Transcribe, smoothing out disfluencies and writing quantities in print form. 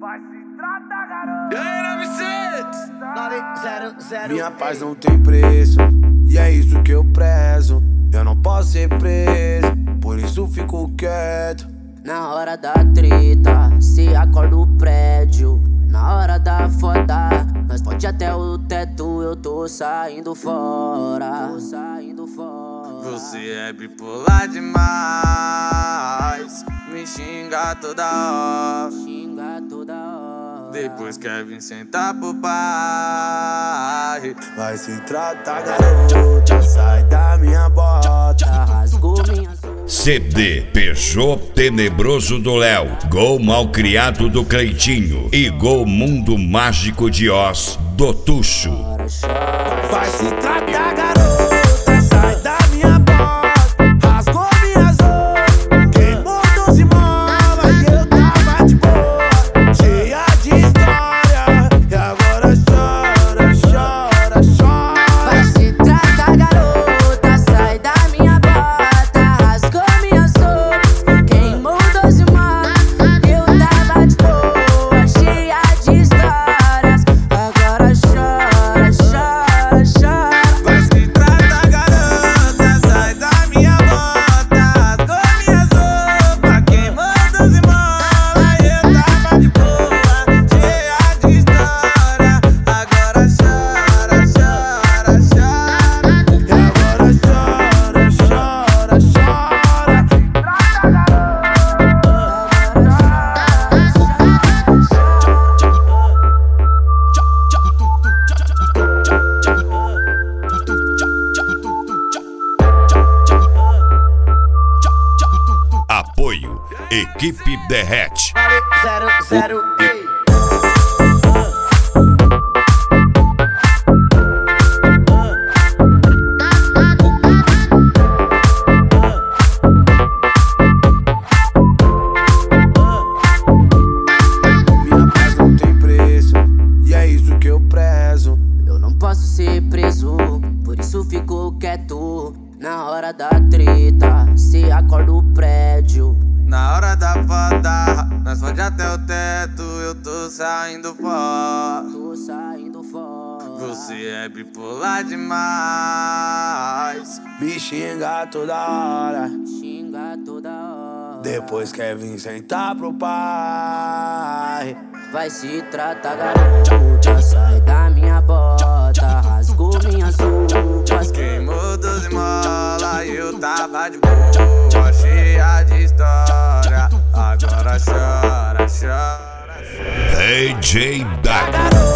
Vai se tratar, garoto. E aí, 900. Minha paz não tem preço, e é isso que eu prezo. Eu não posso ser preso, por isso fico quieto. Na hora da treta, se acorda o prédio. Na hora da foda, nós pode até o teto. Eu tô saindo fora. Você é bipolar demais, me xinga toda hora. Depois quer vir sentar pro pai. Vai se tratar, garota, sai da minha bota. Rasgou minhas CD Peugeot Tenebroso do Léo, Gol Malcriado do Cleitinho e Gol Mundo Mágico de Oz do Tuxo. Vai se tratar, garota, sai da minha bota. Rasgou minhas roupas, queimou 12 molas e eu tava de boa, cheia de história. E agora chora, chora, chora. Vai se tratar, garota, sai da minha bota. Rasgou minhas roupas, queimou 12 molas. Eu tava de boa, cheia de histórias. Agora chora, chora, chora. Vai se tratar, garota, sai da minha bota. Rasgou minhas roupas, queimou 12 molas. Eu tava de boa, cheia de história. Agora chora, chora, chora. E agora chora, chora, chora. Apoio Equipe Derrete. 00. Minha paz não tem preço, e é isso que eu prezo. Eu não posso ser preso, por isso fico quieto. Na hora da treta, se acorda o prédio. Na hora da foda, nós pode até o teto. Eu tô saindo fora. Você é bipolar demais. Me xinga toda hora, Xinga toda hora. depois quer vir sentar pro pai. Vai se tratar, garota, sai da minha bota. Rasgou minhas roupas. Queimou 12 molas e eu tava de boa, cheia de história. Agora chora, chora, chora. DJ Dago.